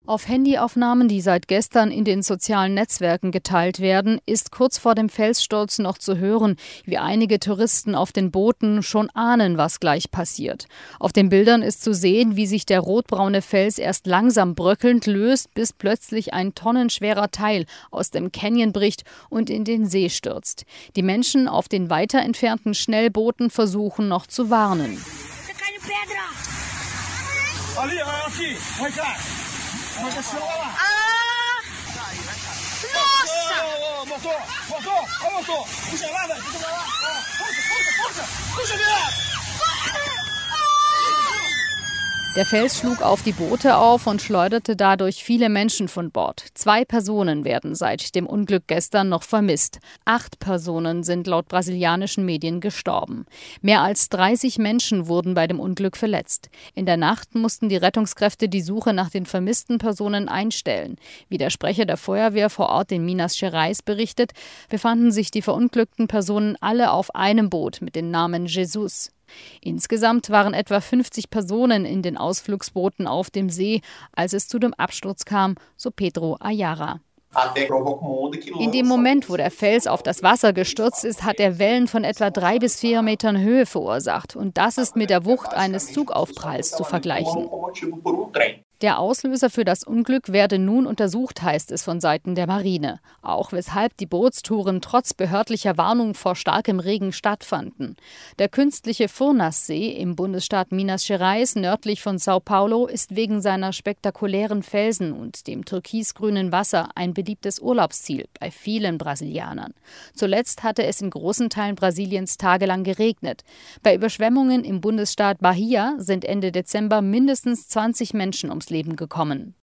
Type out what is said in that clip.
Auf Handyaufnahmen, die seit gestern in den sozialen Netzwerken geteilt werden, ist kurz vor dem Felssturz noch zu hören, wie einige Touristen auf den Booten schon ahnen, was gleich passiert. Auf den Bildern ist zu sehen, wie sich der rotbraune Fels erst langsam bröckelnd löst, bis plötzlich ein tonnenschwerer Teil aus dem Canyon bricht und in den See stürzt. Die Menschen auf den weiter entfernten Schnellbooten versuchen noch zu warnen. Der Fels schlug auf die Boote auf und schleuderte dadurch viele Menschen von Bord. 2 Personen werden seit dem Unglück gestern noch vermisst. 8 Personen sind laut brasilianischen Medien gestorben. Mehr als 30 Menschen wurden bei dem Unglück verletzt. In der Nacht mussten die Rettungskräfte die Suche nach den vermissten Personen einstellen. Wie der Sprecher der Feuerwehr vor Ort in Minas Gerais berichtet, befanden sich die verunglückten Personen alle auf einem Boot mit dem Namen Jesus. Insgesamt waren etwa 50 Personen in den Ausflugsbooten auf dem See, als es zu dem Absturz kam, so Pedro Ayara. In dem Moment, wo der Fels auf das Wasser gestürzt ist, hat er Wellen von etwa 3 bis 4 Metern Höhe verursacht. Und das ist mit der Wucht eines Zugaufpralls zu vergleichen. Der Auslöser für das Unglück werde nun untersucht, heißt es von Seiten der Marine. Auch weshalb die Bootstouren trotz behördlicher Warnung vor starkem Regen stattfanden. Der künstliche Furnas-See im Bundesstaat Minas Gerais nördlich von São Paulo ist wegen seiner spektakulären Felsen und dem türkisgrünen Wasser ein beliebtes Urlaubsziel bei vielen Brasilianern. Zuletzt hatte es in großen Teilen Brasiliens tagelang geregnet. Bei Überschwemmungen im Bundesstaat Bahia sind Ende Dezember mindestens 20 Menschen ums Leben gekommen.